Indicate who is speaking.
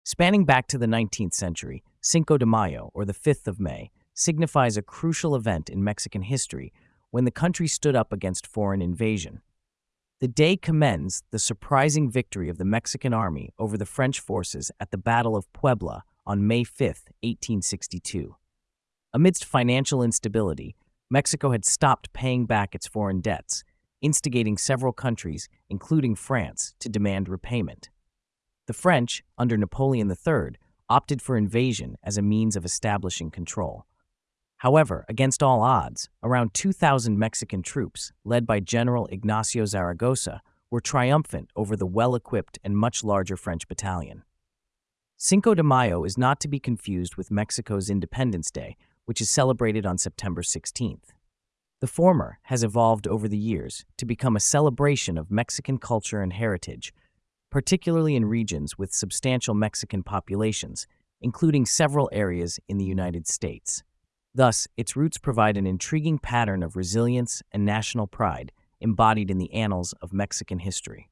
Speaker 1: Spanning back to the 19th century, Cinco de Mayo, or the 5th of May, signifies a crucial event in Mexican history when the country stood up against foreign invasion. The day commends the surprising victory of the Mexican army over the French forces at the Battle of Puebla on May 5, 1862. Amidst financial instability, Mexico had stopped paying back its foreign debts, instigating several countries, including France, to demand repayment. The French, under Napoleon III, opted for invasion as a means of establishing control. However, against all odds, around 2,000 Mexican troops, led by General Ignacio Zaragoza, were triumphant over the well-equipped and much larger French battalion. Cinco de Mayo is not to be confused with Mexico's Independence Day, which is celebrated on September 16th. The former has evolved over the years to become a celebration of Mexican culture and heritage, particularly in regions with substantial Mexican populations, including several areas in the United States. Thus, its roots provide an intriguing pattern of resilience and national pride embodied in the annals of Mexican history.